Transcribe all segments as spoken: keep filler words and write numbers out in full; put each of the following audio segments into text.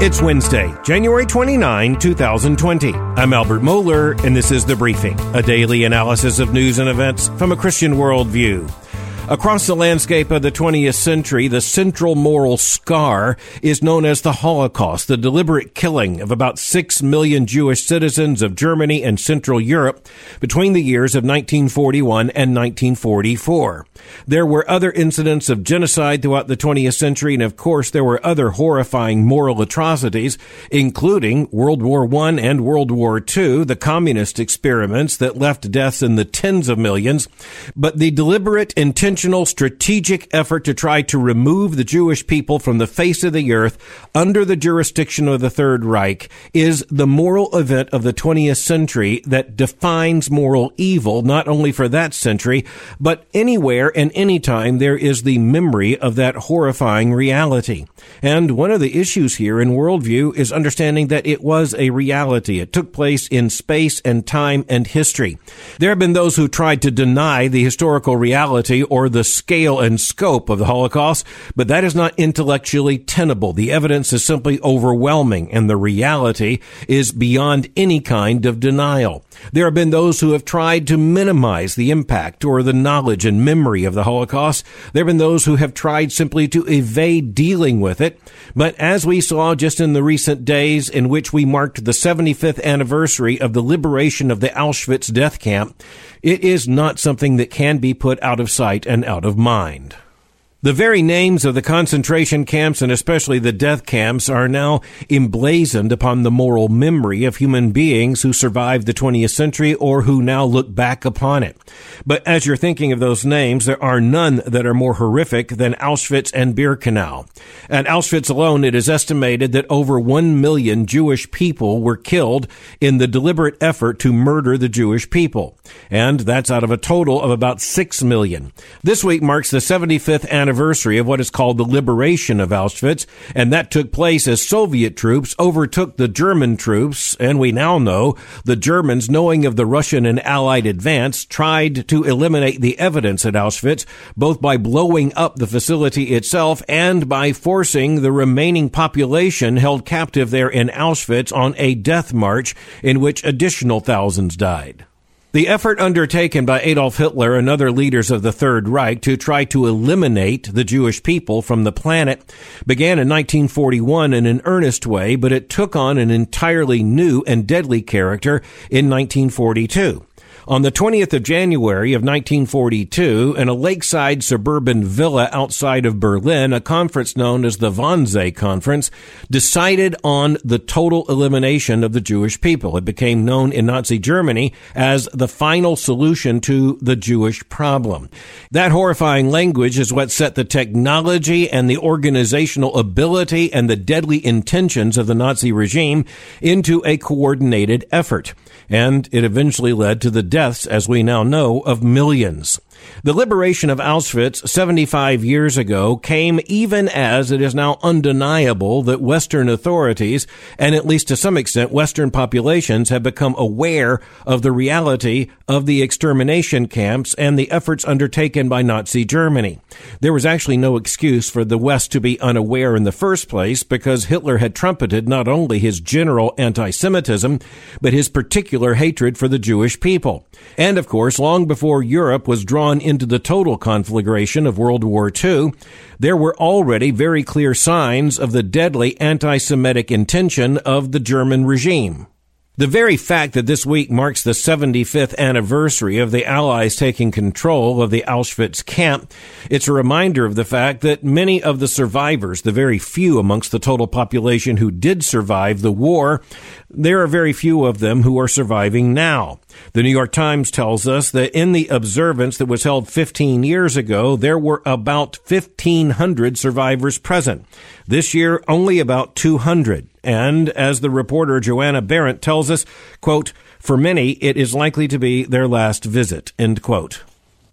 It's Wednesday, January twenty-ninth, twenty twenty. I'm Albert Mohler, and this is The Briefing, a daily analysis of news and events from a Christian worldview. Across the landscape of the twentieth century, the central moral scar is known as the Holocaust, the deliberate killing of about six million Jewish citizens of Germany and Central Europe between the years of nineteen forty-one and nineteen forty-four. There were other incidents of genocide throughout the twentieth century, and of course there were other horrifying moral atrocities, including World War One and World War Two, the communist experiments that left deaths in the tens of millions. But the deliberate, intentional, strategic effort to try to remove the Jewish people from the face of the earth under the jurisdiction of the Third Reich is the moral event of the twentieth century that defines moral evil, not only for that century, but anywhere and anytime there is the memory of that horrifying reality. And one of the issues here in worldview is understanding that it was a reality. It took place in space and time and history. There have been those who tried to deny the historical reality or the scale and scope of the Holocaust, but that is not intellectually tenable. The evidence is simply overwhelming, and the reality is beyond any kind of denial. There have been those who have tried to minimize the impact or the knowledge and memory of the Holocaust. There have been those who have tried simply to evade dealing with it. But as we saw just in the recent days in which we marked the seventy-fifth anniversary of the liberation of the Auschwitz death camp, it is not something that can be put out of sight and out of mind. The very names of the concentration camps, and especially the death camps, are now emblazoned upon the moral memory of human beings who survived the twentieth century or who now look back upon it. But as you're thinking of those names, there are none that are more horrific than Auschwitz and Birkenau. At Auschwitz alone, it is estimated that over one million Jewish people were killed in the deliberate effort to murder the Jewish people. And that's out of a total of about six million. This week marks the seventy-fifth anniversary anniversary of what is called the liberation of Auschwitz, and that took place as Soviet troops overtook the German troops, and we now know the Germans, knowing of the Russian and Allied advance, tried to eliminate the evidence at Auschwitz, both by blowing up the facility itself and by forcing the remaining population held captive there in Auschwitz on a death march in which additional thousands died. The effort undertaken by Adolf Hitler and other leaders of the Third Reich to try to eliminate the Jewish people from the planet began in nineteen forty-one in an earnest way, but it took on an entirely new and deadly character in nineteen forty-two. On the twentieth of January of nineteen forty-two, in a lakeside suburban villa outside of Berlin, a conference known as the Wannsee Conference decided on the total elimination of the Jewish people. It became known in Nazi Germany as the final solution to the Jewish problem. That horrifying language is what set the technology and the organizational ability and the deadly intentions of the Nazi regime into a coordinated effort. And it eventually led to the deaths, as we now know, of millions. The liberation of Auschwitz seventy-five years ago came even as it is now undeniable that Western authorities, and at least to some extent Western populations, have become aware of the reality of the extermination camps and the efforts undertaken by Nazi Germany. There was actually no excuse for the West to be unaware in the first place, because Hitler had trumpeted not only his general anti-Semitism, but his particular hatred for the Jewish people. And of course, long before Europe was drawn into the total conflagration of World War Two, there were already very clear signs of the deadly anti-Semitic intention of the German regime. The very fact that this week marks the seventy-fifth anniversary of the Allies taking control of the Auschwitz camp, it's a reminder of the fact that many of the survivors, the very few amongst the total population who did survive the war, there are very few of them who are surviving now. The New York Times tells us that in the observance that was held fifteen years ago, there were about fifteen hundred survivors present. This year, only about two hundred. And as the reporter Joanna Barrett tells us, quote, "For many, it is likely to be their last visit," end quote.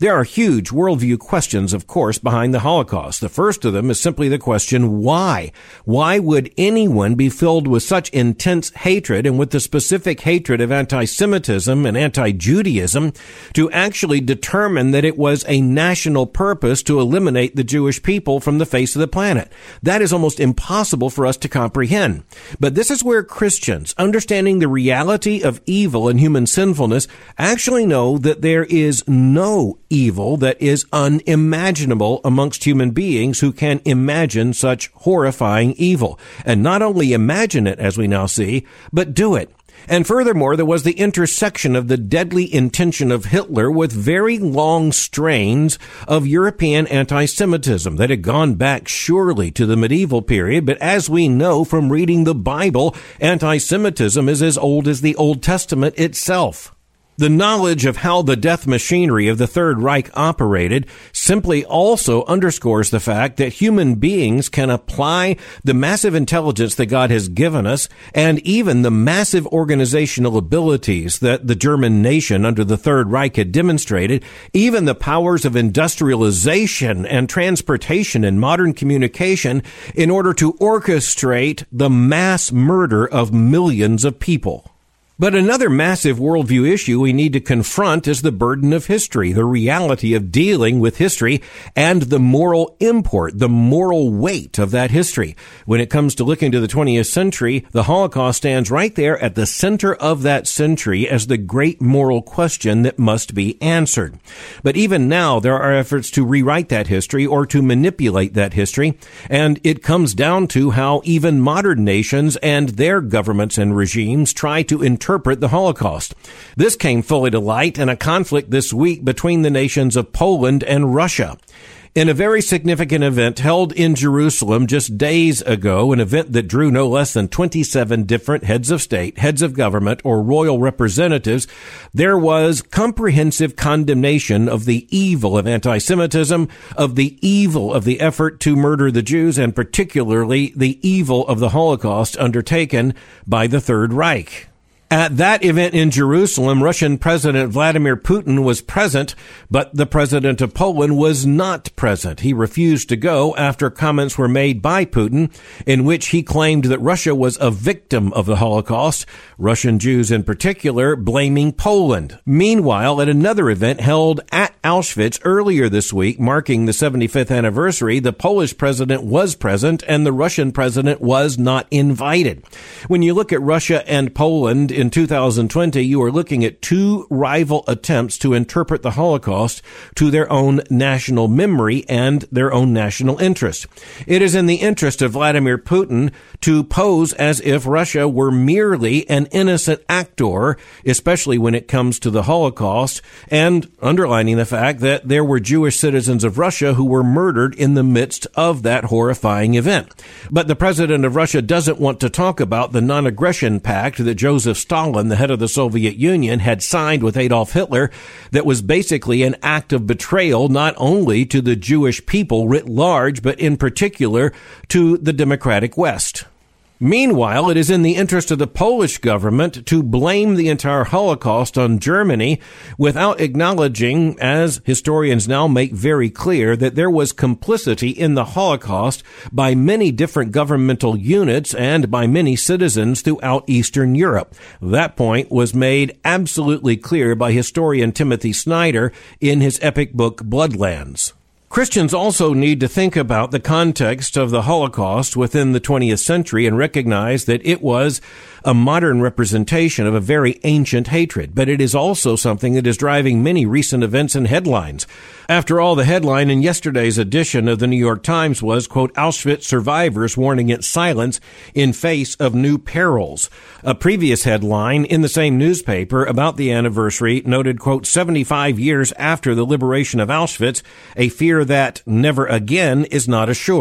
There are huge worldview questions, of course, behind the Holocaust. The first of them is simply the question, why? Why would anyone be filled with such intense hatred and with the specific hatred of anti-Semitism and anti-Judaism to actually determine that it was a national purpose to eliminate the Jewish people from the face of the planet? That is almost impossible for us to comprehend. But this is where Christians, understanding the reality of evil and human sinfulness, actually know that there is no evil that is unimaginable amongst human beings who can imagine such horrifying evil. And not only imagine it, as we now see, but do it. And furthermore, there was the intersection of the deadly intention of Hitler with very long strains of European anti-Semitism that had gone back surely to the medieval period. But as we know from reading the Bible, anti-Semitism is as old as the Old Testament itself. The knowledge of how the death machinery of the Third Reich operated simply also underscores the fact that human beings can apply the massive intelligence that God has given us and even the massive organizational abilities that the German nation under the Third Reich had demonstrated, even the powers of industrialization and transportation and modern communication in order to orchestrate the mass murder of millions of people. But another massive worldview issue we need to confront is the burden of history, the reality of dealing with history, and the moral import, the moral weight of that history. When it comes to looking to the twentieth century, the Holocaust stands right there at the center of that century as the great moral question that must be answered. But even now, there are efforts to rewrite that history or to manipulate that history, and it comes down to how even modern nations and their governments and regimes try to interpret interpret the Holocaust. This came fully to light in a conflict this week between the nations of Poland and Russia. In a very significant event held in Jerusalem just days ago, an event that drew no less than twenty-seven different heads of state, heads of government, or royal representatives, there was comprehensive condemnation of the evil of anti-Semitism, of the evil of the effort to murder the Jews, and particularly the evil of the Holocaust undertaken by the Third Reich. At that event in Jerusalem, Russian President Vladimir Putin was present, but the president of Poland was not present. He refused to go after comments were made by Putin in which he claimed that Russia was a victim of the Holocaust, Russian Jews in particular blaming Poland. Meanwhile, at another event held at Auschwitz earlier this week, marking the seventy-fifth anniversary, the Polish president was present and the Russian president was not invited. When you look at Russia and Poland in two thousand twenty, you are looking at two rival attempts to interpret the Holocaust to their own national memory and their own national interest. It is in the interest of Vladimir Putin to pose as if Russia were merely an innocent actor, especially when it comes to the Holocaust, and underlining the fact that there were Jewish citizens of Russia who were murdered in the midst of that horrifying event. But the president of Russia doesn't want to talk about the non-aggression pact that Joseph Stalin, the head of the Soviet Union, had signed with Adolf Hitler that was basically an act of betrayal not only to the Jewish people writ large, but in particular to the democratic West. Meanwhile, it is in the interest of the Polish government to blame the entire Holocaust on Germany without acknowledging, as historians now make very clear, that there was complicity in the Holocaust by many different governmental units and by many citizens throughout Eastern Europe. That point was made absolutely clear by historian Timothy Snyder in his epic book Bloodlands. Christians also need to think about the context of the Holocaust within the twentieth century and recognize that it was a modern representation of a very ancient hatred, but it is also something that is driving many recent events and headlines. After all, the headline in yesterday's edition of the New York Times was, quote, Auschwitz survivors warn against silence in face of new perils. A previous headline in the same newspaper about the anniversary noted, quote, seventy-five years after the liberation of Auschwitz, a fear that never again is not assured.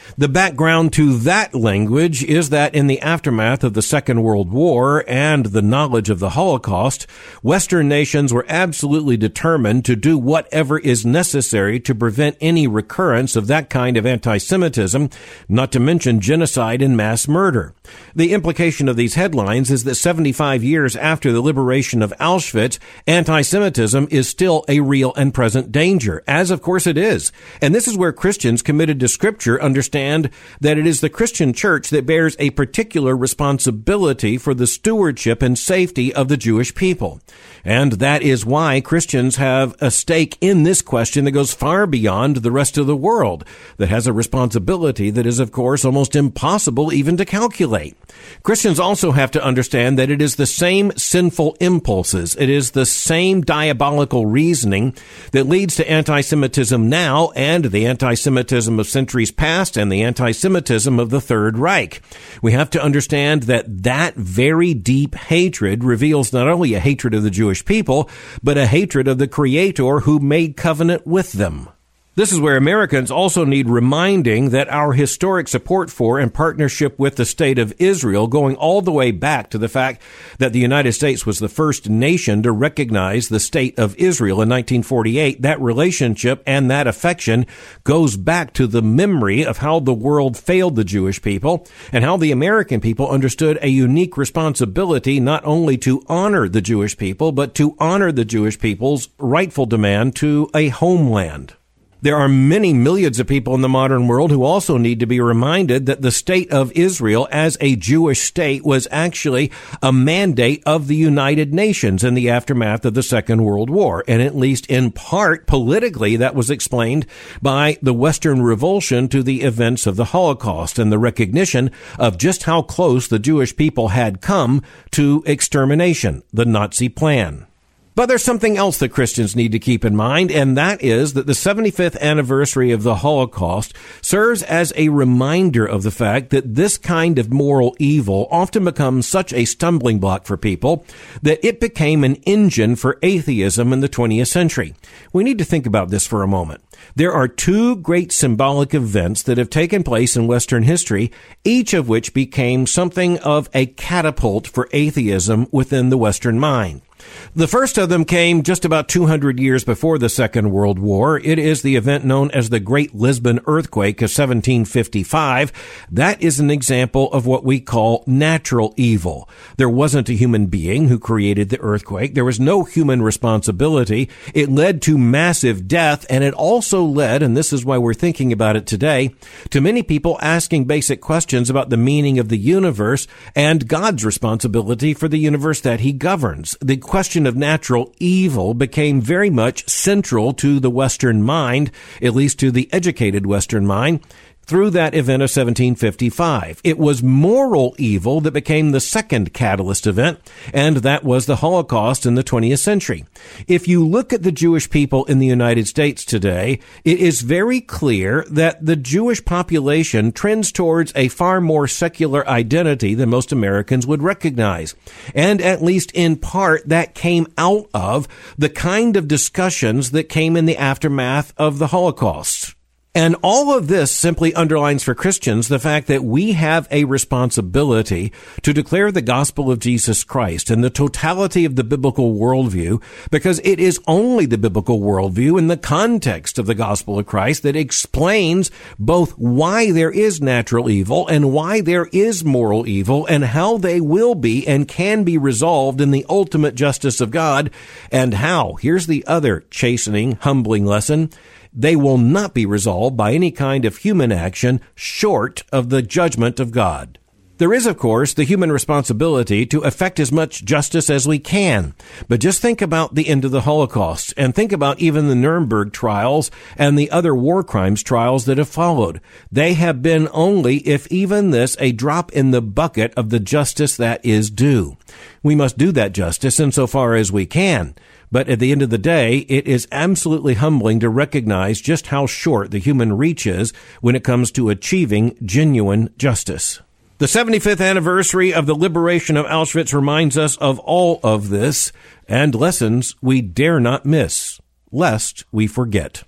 The background to that language is that in the aftermath of the Second World War and the knowledge of the Holocaust, Western nations were absolutely determined to do whatever is necessary to prevent any recurrence of that kind of anti-Semitism, not to mention genocide and mass murder. The implication of these headlines is that seventy-five years after the liberation of Auschwitz, anti-Semitism is still a real and present danger, as of course it is. And this is where Christians committed to Scripture understand that it is the Christian church that bears a particular responsibility for the stewardship and safety of the Jewish people. And that is why Christians have a stake in this question that goes far beyond the rest of the world, that has a responsibility that is, of course, almost impossible even to calculate. Christians also have to understand that it is the same sinful impulses, it is the same diabolical reasoning that leads to anti-Semitism now and the anti-Semitism of centuries past and the anti-Semitism of the Third Reich. We have to understand that that very deep hatred reveals not only a hatred of the Jewish people, but a hatred of the Creator who made covenant with them. This is where Americans also need reminding that our historic support for and partnership with the State of Israel, going all the way back to the fact that the United States was the first nation to recognize the State of Israel in nineteen forty-eight, that relationship and that affection goes back to the memory of how the world failed the Jewish people and how the American people understood a unique responsibility not only to honor the Jewish people, but to honor the Jewish people's rightful demand to a homeland. There are many millions of people in the modern world who also need to be reminded that the State of Israel as a Jewish state was actually a mandate of the United Nations in the aftermath of the Second World War. And at least in part, politically, that was explained by the Western revulsion to the events of the Holocaust and the recognition of just how close the Jewish people had come to extermination, the Nazi plan. But there's something else that Christians need to keep in mind, and that is that the seventy-fifth anniversary of the Holocaust serves as a reminder of the fact that this kind of moral evil often becomes such a stumbling block for people that it became an engine for atheism in the twentieth century. We need to think about this for a moment. There are two great symbolic events that have taken place in Western history, each of which became something of a catapult for atheism within the Western mind. The first of them came just about two hundred years before the Second World War. It is the event known as the Great Lisbon Earthquake of seventeen fifty-five. That is an example of what we call natural evil. There wasn't a human being who created the earthquake. There was no human responsibility. It led to massive death, and it also led, and this is why we're thinking about it today, to many people asking basic questions about the meaning of the universe and God's responsibility for the universe that he governs. The question of natural evil became very much central to the Western mind, at least to the educated Western mind, through that event of seventeen fifty-five. It was moral evil that became the second catalyst event, and that was the Holocaust in the twentieth century. If you look at the Jewish people in the United States today, it is very clear that the Jewish population trends towards a far more secular identity than most Americans would recognize. And at least in part, that came out of the kind of discussions that came in the aftermath of the Holocaust. And all of this simply underlines for Christians the fact that we have a responsibility to declare the gospel of Jesus Christ and the totality of the biblical worldview, because it is only the biblical worldview in the context of the gospel of Christ that explains both why there is natural evil and why there is moral evil and how they will be and can be resolved in the ultimate justice of God, and how, here's the other chastening, humbling lesson, they will not be resolved by any kind of human action short of the judgment of God. There is, of course, the human responsibility to effect as much justice as we can. But just think about the end of the Holocaust, and think about even the Nuremberg trials and the other war crimes trials that have followed. They have been only, if even this, a drop in the bucket of the justice that is due. We must do that justice insofar as we can. But at the end of the day, it is absolutely humbling to recognize just how short the human reach is when it comes to achieving genuine justice. The seventy-fifth anniversary of the liberation of Auschwitz reminds us of all of this and lessons we dare not miss, lest we forget.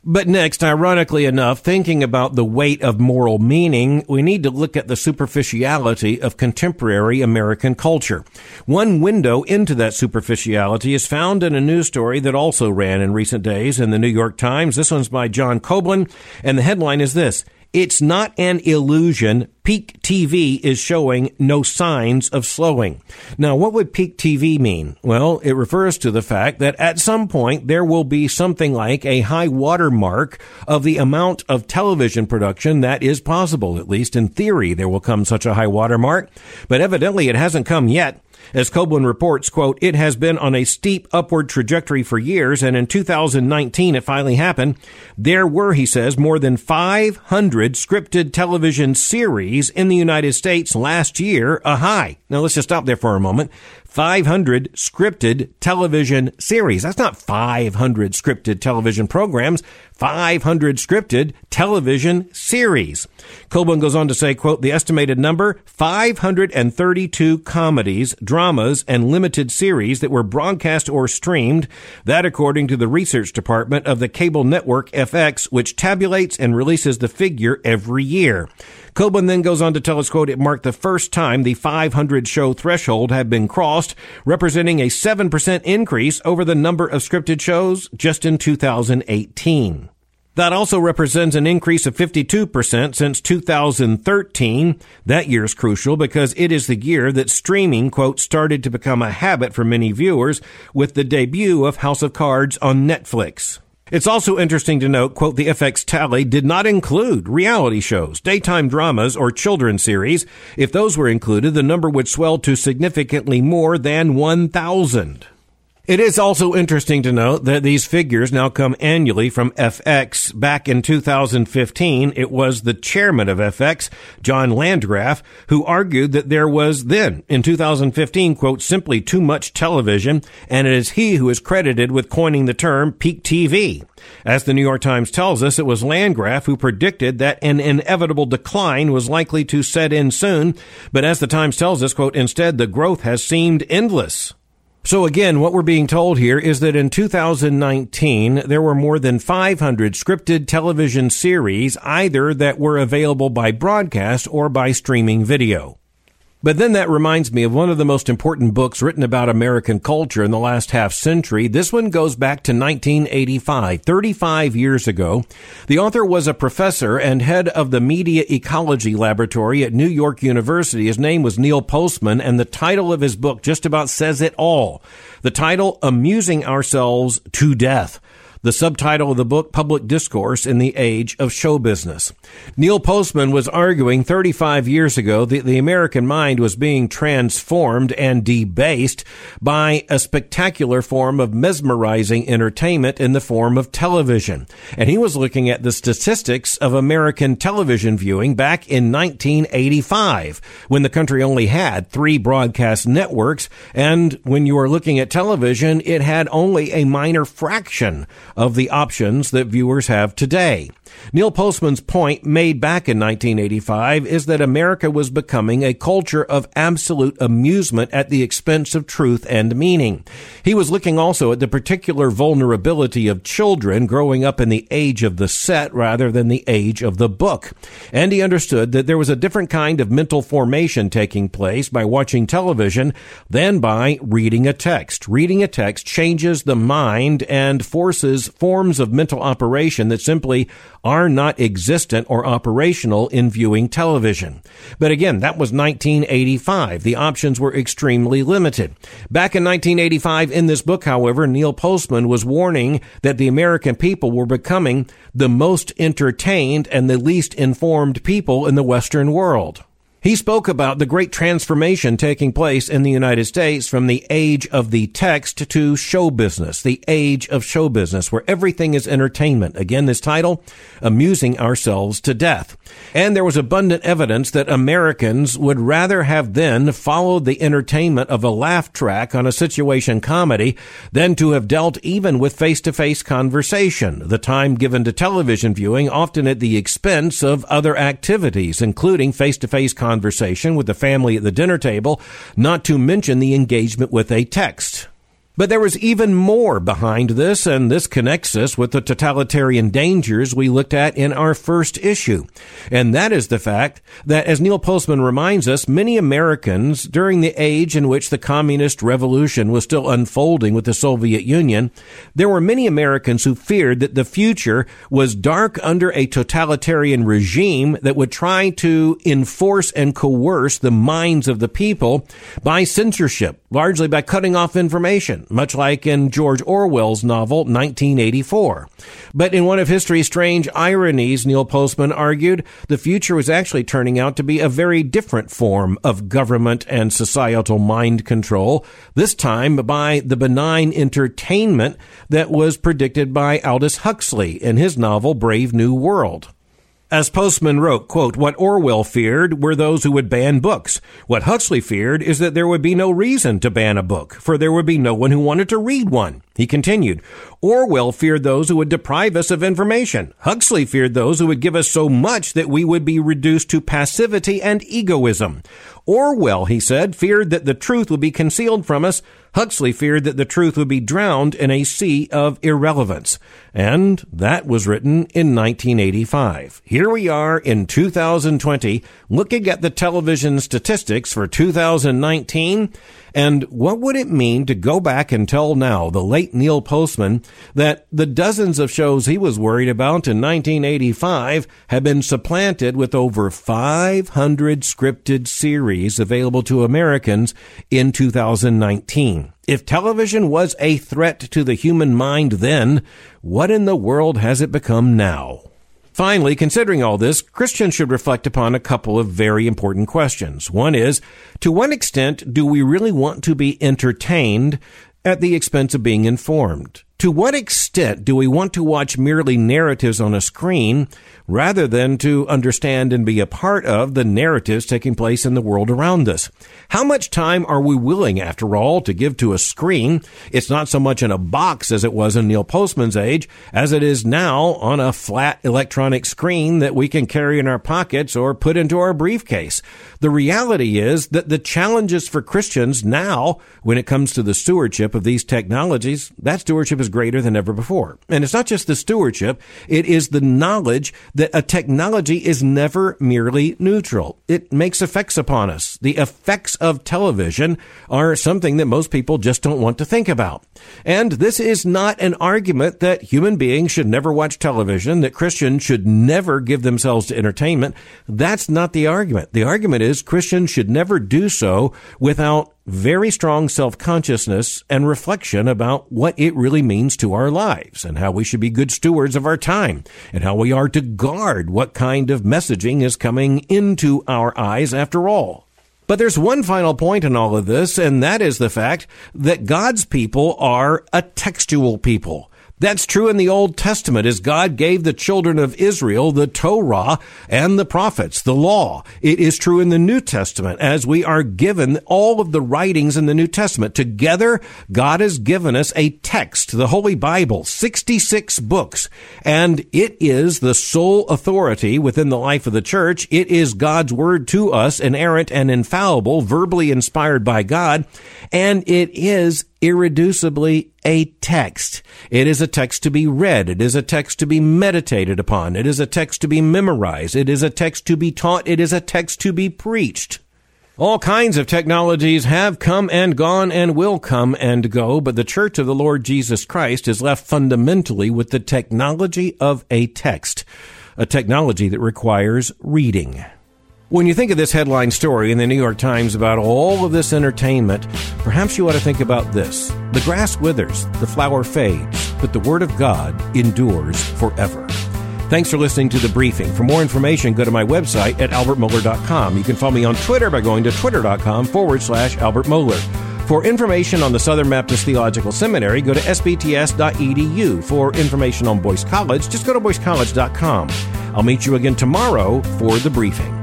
But next, ironically enough, thinking about the weight of moral meaning, we need to look at the superficiality of contemporary American culture. One window into that superficiality is found in a news story that also ran in recent days in the New York Times. This one's by John Copeland, and the headline is this: "It's not an illusion. Peak T V is showing no signs of slowing." Now, what would peak T V mean? Well, it refers to the fact that at some point there will be something like a high water mark of the amount of television production that is possible. At least in theory, there will come such a high water mark, but evidently it hasn't come yet. As Copeland reports, quote, "It has been on a steep upward trajectory for years, and in two thousand nineteen it finally happened. There were," he says, "more than five hundred scripted television series in the United States last year, a high." Now let's just stop there for a moment. five hundred scripted television series. That's not five hundred scripted television programs. five hundred scripted television series. Copeland goes on to say, quote, "The estimated number, five hundred thirty-two comedies, dramas, and limited series that were broadcast or streamed. That according to the research department of the cable network F X, which tabulates and releases the figure every year." Copeland then goes on to tell us, quote, "It marked the first time the five hundred show threshold had been crossed, representing a seven percent increase over the number of scripted shows just in two thousand eighteen. That also represents an increase of fifty-two percent since two thousand thirteen. That year is crucial because it is the year that streaming, quote, "started to become a habit for many viewers with the debut of House of Cards on Netflix." It's also interesting to note, quote, "The F X tally did not include reality shows, daytime dramas, or children's series. If those were included, the number would swell to significantly more than one thousand. It is also interesting to note that these figures now come annually from F X. Back in two thousand fifteen, it was the chairman of F X, John Landgraf, who argued that there was then, in two thousand fifteen, quote, "simply too much television," and it is he who is credited with coining the term peak T V. As the New York Times tells us, it was Landgraf who predicted that an inevitable decline was likely to set in soon, but as the Times tells us, quote, "Instead, the growth has seemed endless." So again, what we're being told here is that in two thousand nineteen, there were more than five hundred scripted television series, either that were available by broadcast or by streaming video. But then that reminds me of one of the most important books written about American culture in the last half century. This one goes back to nineteen eighty-five, thirty-five years ago. The author was a professor and head of the Media Ecology Laboratory at New York University. His name was Neil Postman, and the title of his book just about says it all. The title, Amusing Ourselves to Death. The subtitle of the book, Public Discourse in the Age of Show Business. Neil Postman was arguing thirty-five years ago that the American mind was being transformed and debased by a spectacular form of mesmerizing entertainment in the form of television. And he was looking at the statistics of American television viewing back in nineteen eighty-five, when the country only had three broadcast networks, and when you were looking at television, it had only a minor fraction of the options that viewers have today. Neil Postman's point made back in nineteen eighty-five is that America was becoming a culture of absolute amusement at the expense of truth and meaning. He was looking also at the particular vulnerability of children growing up in the age of the set rather than the age of the book. And he understood that there was a different kind of mental formation taking place by watching television than by reading a text. Reading a text changes the mind and forces forms of mental operation that simply are not existent or operational in viewing television. But again, that was nineteen eighty-five. The options were extremely limited. Back in nineteen eighty-five, in this book, however, Neil Postman was warning that the American people were becoming the most entertained and the least informed people in the Western world. He spoke about the great transformation taking place in the United States from the age of the text to show business, the age of show business, where everything is entertainment. Again, this title, Amusing Ourselves to Death. And there was abundant evidence that Americans would rather have then followed the entertainment of a laugh track on a situation comedy than to have dealt even with face-to-face conversation, the time given to television viewing often at the expense of other activities, including face-to-face conversation conversation with the family at the dinner table, not to mention the engagement with a text. But there was even more behind this, and this connects us with the totalitarian dangers we looked at in our first issue. And that is the fact that, as Neil Postman reminds us, many Americans, during the age in which the communist revolution was still unfolding with the Soviet Union, there were many Americans who feared that the future was dark under a totalitarian regime that would try to enforce and coerce the minds of the people by censorship, largely by cutting off information, much like in George Orwell's novel nineteen eighty-four. But in one of history's strange ironies, Neil Postman argued, the future was actually turning out to be a very different form of government and societal mind control, this time by the benign entertainment that was predicted by Aldous Huxley in his novel Brave New World. As Postman wrote, quote, "What Orwell feared were those who would ban books. What Huxley feared is that there would be no reason to ban a book, for there would be no one who wanted to read one." He continued, "Orwell feared those who would deprive us of information. Huxley feared those who would give us so much that we would be reduced to passivity and egoism. Orwell," he said, "feared that the truth would be concealed from us. Huxley feared that the truth would be drowned in a sea of irrelevance." And that was written in nineteen eighty-five. Here we are in two thousand twenty, looking at the television statistics for two thousand nineteen. And what would it mean to go back and tell now the late Neil Postman that the dozens of shows he was worried about in nineteen eighty-five have been supplanted with over five hundred scripted series available to Americans in two thousand nineteen? If television was a threat to the human mind then, what in the world has it become now? Finally, considering all this, Christians should reflect upon a couple of very important questions. One is, to what extent do we really want to be entertained at the expense of being informed? To what extent do we want to watch merely narratives on a screen rather than to understand and be a part of the narratives taking place in the world around us? How much time are we willing, after all, to give to a screen? It's not so much in a box as it was in Neil Postman's age, as it is now on a flat electronic screen that we can carry in our pockets or put into our briefcase. The reality is that the challenges for Christians now, when it comes to the stewardship of these technologies, that stewardship is greater than ever before. And it's not just the stewardship, it is the knowledge that a technology is never merely neutral. It makes effects upon us. The effects of television are something that most people just don't want to think about. And this is not an argument that human beings should never watch television, that Christians should never give themselves to entertainment. That's not the argument. The argument is Christians should never do so without very strong self-consciousness and reflection about what it really means to our lives and how we should be good stewards of our time and how we are to guard what kind of messaging is coming into our eyes after all. But there's one final point in all of this, and that is the fact that God's people are a textual people. That's true in the Old Testament, as God gave the children of Israel the Torah and the prophets, the law. It is true in the New Testament, as we are given all of the writings in the New Testament. Together, God has given us a text, the Holy Bible, sixty-six books, and it is the sole authority within the life of the church. It is God's word to us, inerrant and infallible, verbally inspired by God, and it is irreducibly a text. It is a text to be read. It is a text to be meditated upon. It is a text to be memorized. It is a text to be taught. It is a text to be preached. All kinds of technologies have come and gone and will come and go, but the Church of the Lord Jesus Christ is left fundamentally with the technology of a text, a technology that requires reading. When you think of this headline story in the New York Times about all of this entertainment, perhaps you ought to think about this. The grass withers, the flower fades, but the Word of God endures forever. Thanks for listening to The Briefing. For more information, go to my website at albert mohler dot com. You can follow me on Twitter by going to twitter.com forward slash Albert Mohler. For information on the Southern Baptist Theological Seminary, go to s b t s dot e d u. For information on Boyce College, just go to boyce college dot com. I'll meet you again tomorrow for The Briefing.